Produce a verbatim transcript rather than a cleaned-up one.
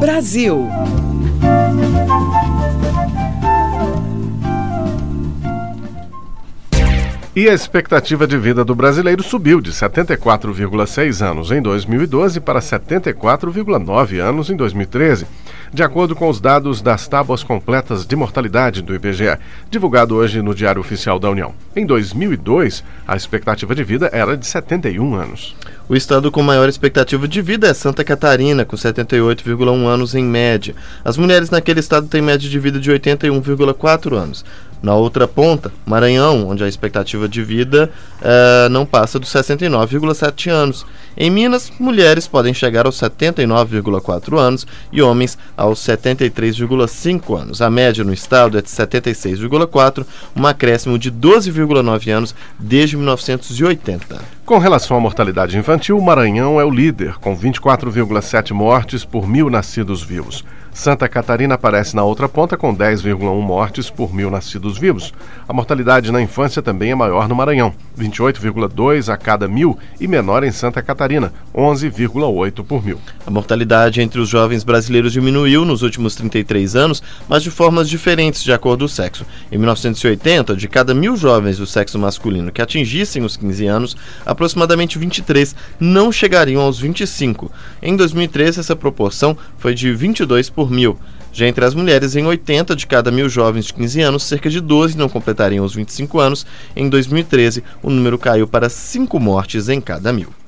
Brasil. E a expectativa de vida do brasileiro subiu de setenta e quatro vírgula seis anos em dois mil e doze para setenta e quatro vírgula nove anos em dois mil e treze, de acordo com os dados das tábuas completas de mortalidade do I B G E, divulgado hoje no Diário Oficial da União. Em dois mil e dois, a expectativa de vida era de setenta e um anos. O estado com maior expectativa de vida é Santa Catarina, com setenta e oito vírgula um anos em média. As mulheres naquele estado têm média de vida de oitenta e um vírgula quatro anos. Na outra ponta, Maranhão, onde a expectativa de vida uh, não passa dos sessenta e nove vírgula sete anos. Em Minas, mulheres podem chegar aos setenta e nove vírgula quatro anos e homens aos setenta e três vírgula cinco anos. A média no estado é de setenta e seis vírgula quatro, um acréscimo de doze vírgula nove anos desde mil novecentos e oitenta. Com relação à mortalidade infantil, o Maranhão é o líder, com vinte e quatro vírgula sete mortes por mil nascidos vivos. Santa Catarina aparece na outra ponta com dez vírgula um mortes por mil nascidos vivos. A mortalidade na infância também é maior no Maranhão, vinte e oito vírgula dois a cada mil, e menor em Santa Catarina, onze vírgula oito por mil. A mortalidade entre os jovens brasileiros diminuiu nos últimos trinta e três anos, mas de formas diferentes de acordo com o sexo. Em mil novecentos e oitenta, de cada mil jovens do sexo masculino que atingissem os quinze anos, aproximadamente vinte e três não chegariam aos vinte e cinco. Em dois mil e treze, essa proporção foi de vinte e dois por mil. Já entre as mulheres, em oitenta de cada mil jovens de quinze anos, cerca de doze não completariam os vinte e cinco anos. Em dois mil e treze, o número caiu para cinco mortes em cada mil.